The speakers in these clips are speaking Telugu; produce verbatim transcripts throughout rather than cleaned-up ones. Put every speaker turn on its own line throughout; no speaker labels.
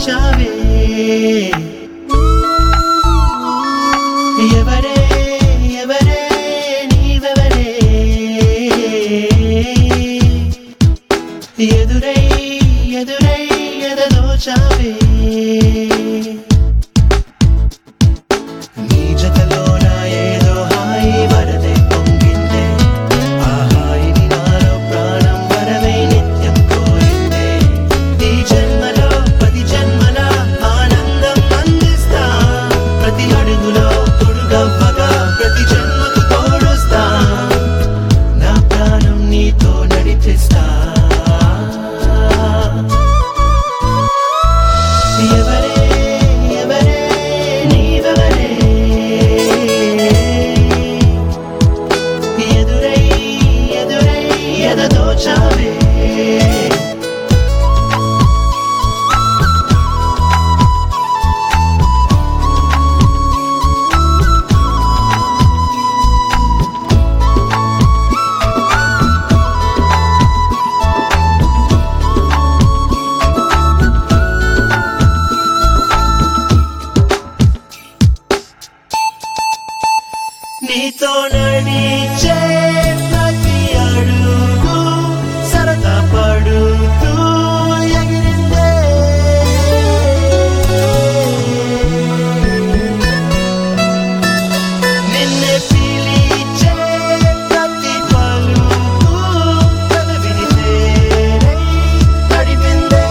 దోచావే ఎవరే ఎవరే నీవెవరే ఎదురై ఎదురై ఎద దోచావే నీ జతలోన ఏదో హాయి వరదే పొంగిందే ఆ హాయిని నాలో ప్రాణం వరవై నిత్యం కోరిందే ఈ జన్మలో ప్రతి జన్మల ఆనందం అందిస్తా ప్రతి అడుగులో తొడుగవ్వగా ప్రతి జన్మకు తోడుస్తా నా ప్రాణం నీతో నడిపిస్తా ఎవరే ఎవరే నీవెవరే ఎదురై ఎదురై ఎద దోచావే నీతో నడిచే ప్రతి అడుగు సరదా పడుతూ ఎగిరిందే నిన్నే పిలిచే ప్రతి పలుకు పెదవిని చేరై తడిపిందే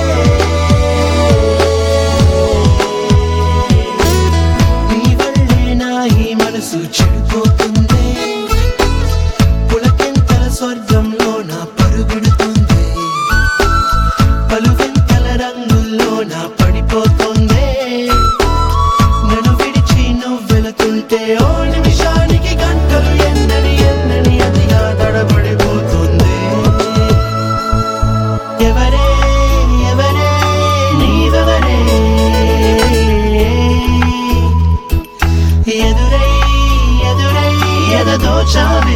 నీ వల్లే నా ఈ మనసు చెడిపోతుంది పులకింతల స్వర్గంలో నా పరుగుడుతుంది పలువింతల రంగుల్లో నా పడిపోతుంది నన్ను విడిచి నువ్వు వెళుతుంటే ఓ నిమిషానికి గంటలు ఎన్నని ఎన్నని అదిగా తడబడిపోతుంది ఎవరే ఎవరే నీవెవరే ఎదురై ఎదురై ఎద దోచావే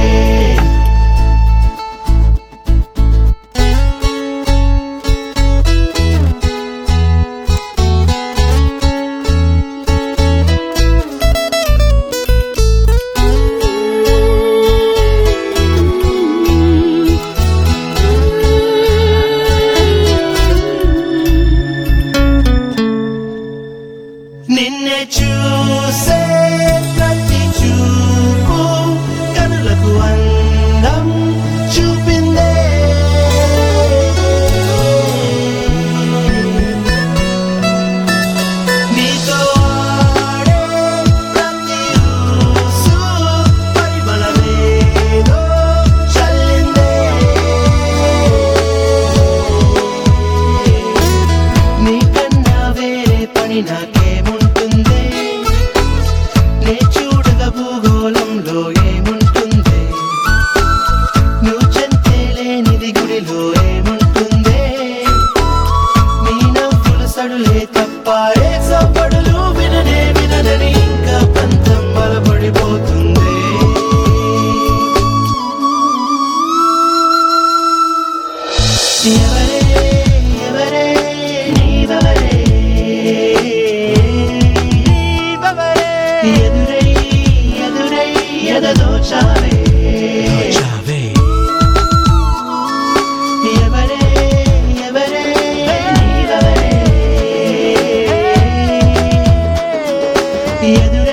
నిన్నే చూసే ప్రతి చూపు కనులకు అందం చూపిందే నీతో ఆడే ప్రతి ఊసు పరిమళమేదో చల్లిందే నీకన్నా వేరే పని నాకేముంటుంది నే చూడగా భూగోళంలో ఏముంటుంది నువ్వు చెంతే లేనిది గుడిలో ఏముంటుంది నీ నవ్వుల సడులే తప్ప ఏ సపడులు విననే వినని ఇంకా పంతం బలపడిపోతుంది ఎవరే ఎవరే నీవెవరే ఎదురై ఎదురై ఎద దోచావే ఎవరే ఎవరే నీవెవరే ఎదురై